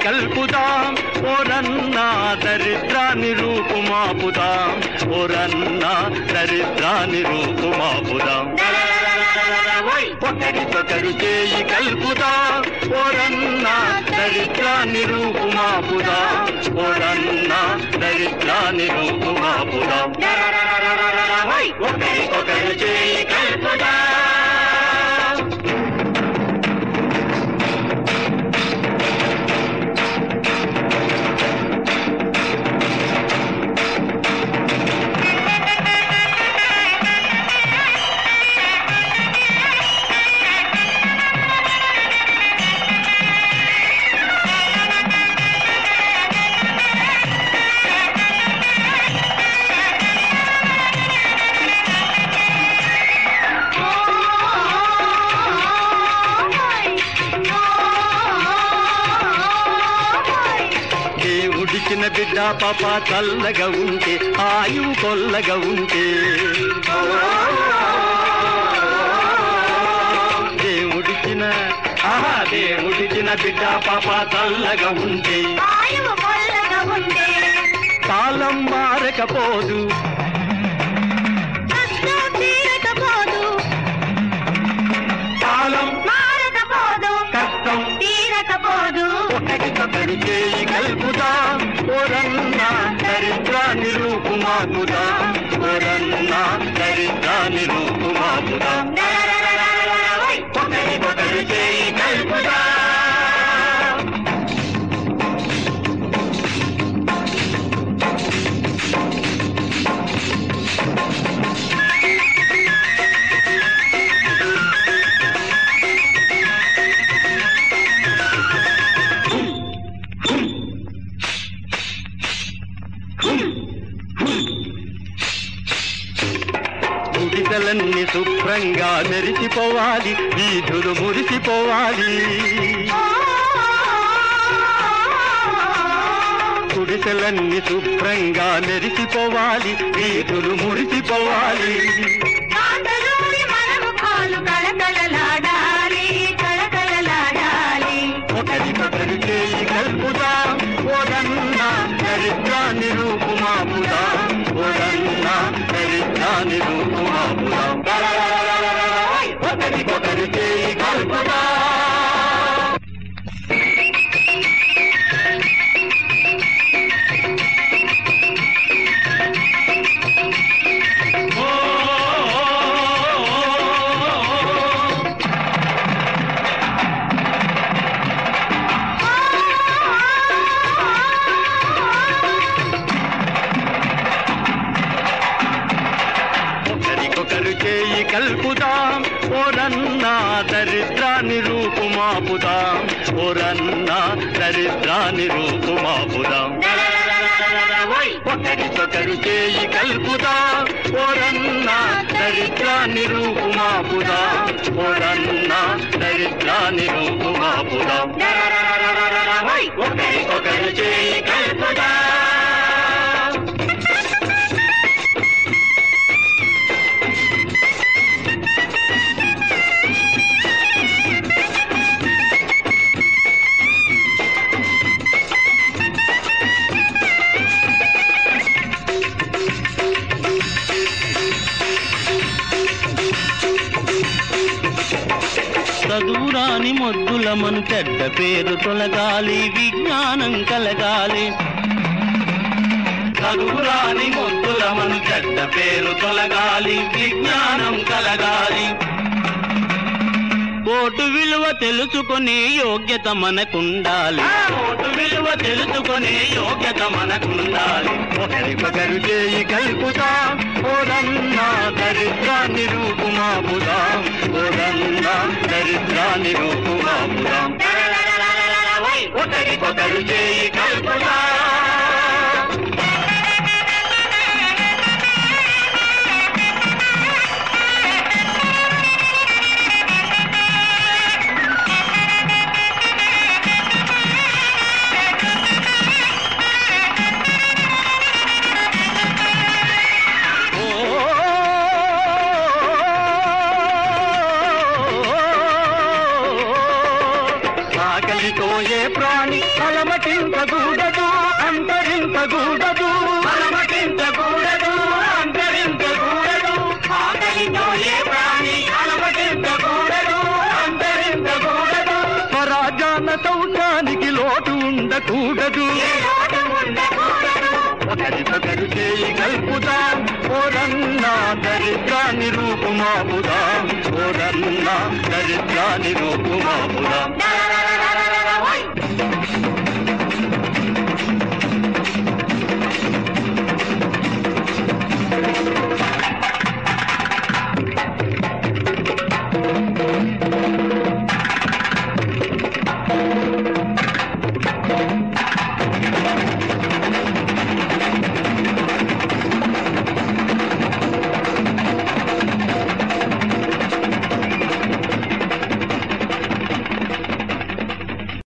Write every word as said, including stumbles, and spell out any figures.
కల్పుదాం ఓరన్నా దరిద్రాన్ని రూపుమాపుదాం ఓరన్నా దరిద్రాన్ని రూపుమాపుదాం ఒకరికొకరు చేయి కల్పుదాం ఓరన్నా దరిద్రాన్ని రూపుమాపుదాం ఓరన్నా దరిద్రాన్ని రూపుమాపుదాం ఒకరికొకరు చేయి కల్పుదాం. దేవుడిచ్చిన బిడ్డ పాప చల్లగా ఉంటే ఆయువు కొల్లగా ఉంటే దేవుడిచ్చిన ఆహా దేవుడిచ్చిన బిడ్డ పాప చల్లగా ఉంటే కాలం మారకపోదు కాలం మారకపోదు కష్టం తీరకపోదు ఒకరికొకరు చేయి కల్పుదాం ఓరన్నా దరిద్రాన్ని రూపుమాపుదాం ఓరన్నా దరిద్రాన్ని రూపుమాపుదాం ఒకరికొకరు చేయి కల్పుదాం. గుడిసెలన్నీ శుభ్రంగా మెరిసిపోవాలి వీధులు మురిసిపోవాలి గుడిసెలన్నీ శుభ్రంగా మెరిసిపోవాలి వీధులు మురిసిపోవాలి ఒకరికొకరు చేయి కల్పుదాం ఓరన్నా దరిద్రాన్ని రూపుమాపుదాం ఓరన్నా దరిద్రాన్ని రూపుమాపుదాం ఒకరికొకరు చేయి కల్పుదాం. ఒకరు చేయి కల్పుదాం ఓరన్నా దరిద్రాన్ని రూపుమాపుదాం ఓరన్నా దరిద్రాన్ని రూపుమాపుదాం ఒకరికొకరు చేయి కల్పుదాం ఓరన్నా దరిద్రాన్ని రూపుమాపుదాం ఓరన్నా దరిద్రాన్ని రూపుమాపుదాం ఒకరికొకరు చేయి కల్పుదాం. చదువురాని మొద్దుల మన చెడ్డ పేరు తొలగాలి విజ్ఞానం కలగాలి చదువురాని మొద్దుల మన చెడ్డ పేరు తొలగాలి విజ్ఞానం కలగాలి ఓటు విలువ తెలుసుకునే యోగ్యత మనకుండాలి ఓటు విలువ తెలుసుకునే యోగ్యత మనకుండాలి ఒకరికొకరు చేయి కల్పుదాం ఓరన్నా దరిద్రాన్ని రూపుమాపుదాం ఓరన్నా దరిద్రాన్ని రూపుమాపుదాం ఒకరికొకరు చేయి కల్పుదాం. ఆకలి ఆకలితో ఏ ప్రాణి అలమటించకూడదు, అంతరించకూడదు, అలమటించకూడదు, అంతరించకూడదు. ఆకలితో ఏ ప్రాణి అలమటించకూడదు, అంతరించకూడదు. స్వరాజ్యాన సౌఖ్యానికి లోటు ఉండకూడదు, ఒకరికొకరు చేయి కల్పుదాం, ఓరన్నా దరిద్రాన్ని రూపుమాపుదాం, ఓరన్నా దరిద్రాన్ని రూపుమాపుదాం.